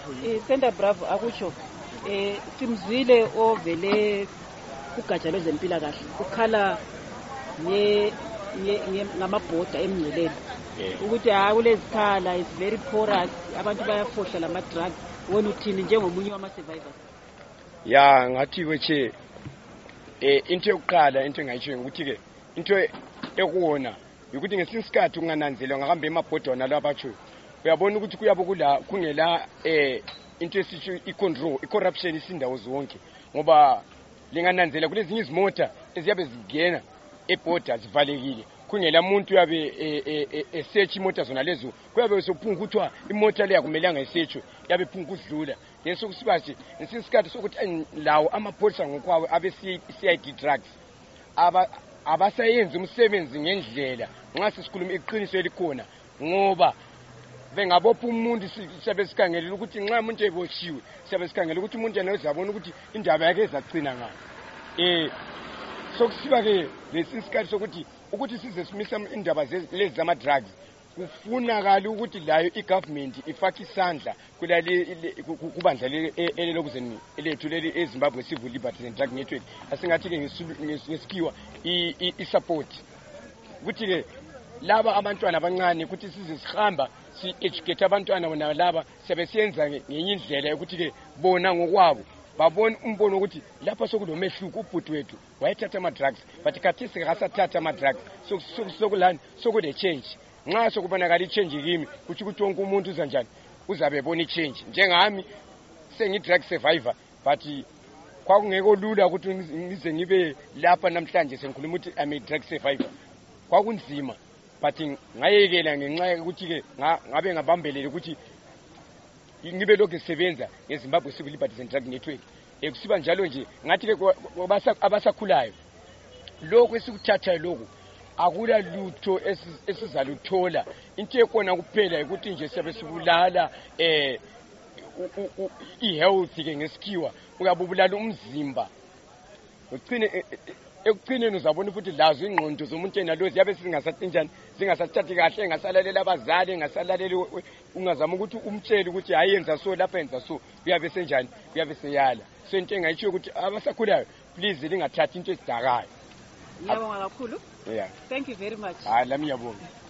Senda Bravo akutsho simzwile ovele kugatsha lwezempilakahle ukhala ngamabhoda emngceleni ukuthi kulezikhala is very porous, abantu bayafohla lama-drugs. Wena uthini njengomunye wama-survivors? Ya ngathi kweche into yokuqala into engayisho ukuthi-ke into ekuwona ukuthi ngesinye isikhathi ungananzelwa ngahambe emabhoda wona lo abatsho uyabona ukuthi kuyabe kungela into esisho i-control i-corruption isindawo zonke ngoba lingananzela kulezinye izimota eziyabe zingena ebhoda zivalekile kungela muntu yabe esearch imota zona lezo kuyabe sophunga ukuthiwa imota le akumelanga isearchwe yabe phunga ukudlula leso kusibathi ngesinye isikhathi sokuthi lawo amapholisa ngokwawo abe CID drugs abasayenza umsebenzi ngendlela nxa sisikhuluma iqiniso elikhona ngoba bengabopha umuntu siyabe sikhangelela ukuthi nxa umuntu eboshiwe siyabe sikhangelela ukuthi umuntu yena uzabona ukuthi indaba yakhe ezagcina ngayo sokusiba-ke lesisikhathi sokuthi size simisa indaba lezi zama-drugs kufunakala ukuthi layo i-government ifake isandla kubandla elelokuzeni elethu leli eZimbabwe Civil Liberties and Drug Network asingathi-ke ngesikhiwa i-support ukuthi-ke laba abantwana abancane ukuthi size sihamba si-educate abantwana bona laba siyabe siyenza ngenye indlela yokuthi-ke bona ngokwabo babona umbono ukuthi lapha sokunomehluko ubhuti wethu wayethatha ama-drugs but khathesi akasathatha ama-drugs sokulani sokule-change nxa sokubonakala i-change kimi kuthi ukuthi wonke umuntu uza njani uzabe ebona i-change njengami sengi-drug survivor but kwakungekho lula ukuthi ngize ngibe lapha namhlanje sengikhuluma ukuthi I'm a drug survivor kwakunzima but ngayekela ngenxa yokuthi-ke ngabe ngabambelele ukuthi ngibe lokhu ngisebenza ngeZimbabwe Civil Liberties and Drug Network kusiba njalo nje ngathi-ke abasakhulayo lokhu esikuthathayo lokhu akula lutho esizaluthola into ekona kuphela ukuthi nje siyabe sibulala i-health-ke ngesikhiwa uyabubulala umzimba ekugcineni uzabona futhi lazo ingqondo zomuntu yena lo ziyabe singasatinjani zingasathathi kahle engasalaleli abazali engasalaleli ungazama ukuthi umtshele ukuthi hayi yenza so lapha yenza so uyabe senjani uyabe seyala so into engayisho ukuthi abasakhulayo please lingathathi into ezidakayo. Ngiyabonga kakhulu. Yeah. Thank you very much. Lami ngiyabonga.